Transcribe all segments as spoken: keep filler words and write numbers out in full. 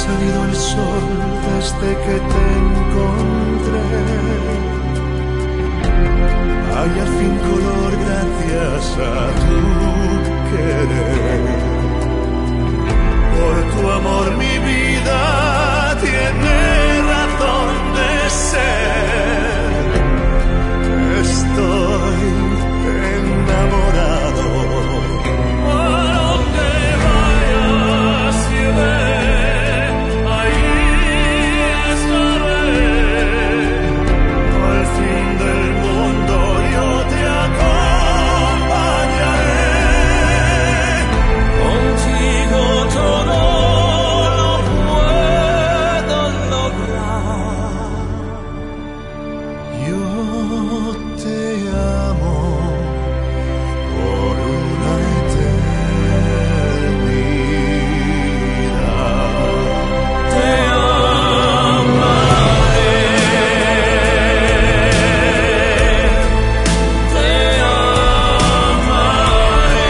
salido el sol desde que te encontré. Hay al fin color gracias a tu querer. Por tu amor mi vida tiene razón de ser. Estoy enamorado. A donde vayas iré, ahí estaré. Al fin del mundo yo te acompañaré. Contigo todo lo puedo lograr. Yo te amo por una eternidad. Te amaré, te amaré.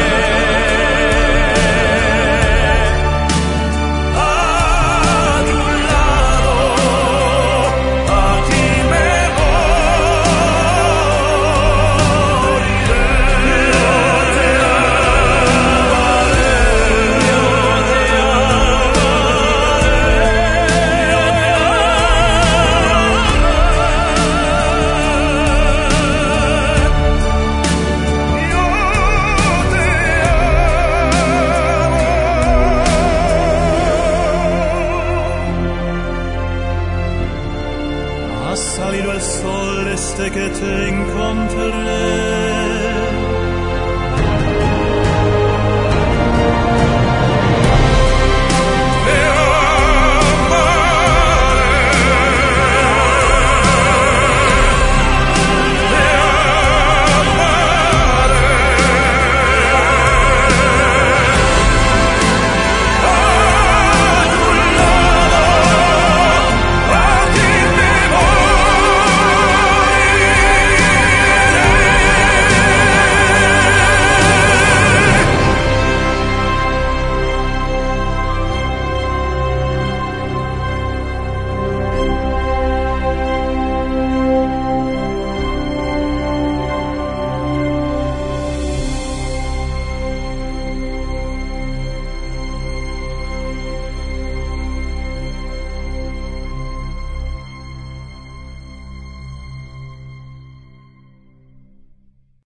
A tu lado, aquí me moriré. Yo te amaré, yo te Ha salido el sol desde que te encontré.